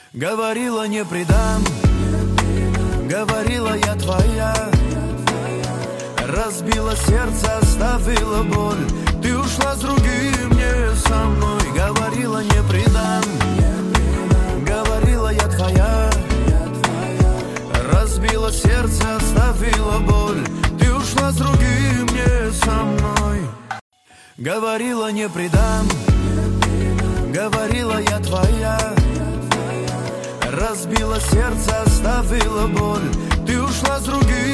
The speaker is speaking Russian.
Говорила, не предам, говорила, я твоя. Разбила сердце, оставила боль. Ты ушла с другим, не со мной. Говорила, не предам, говорила, я твоя. Разбила сердце, оставила боль. Ты ушла с другим, не со мной. Говорила, не предам, говорила, я твоя. Разбила сердце, оставила боль. Ты ушла с другим.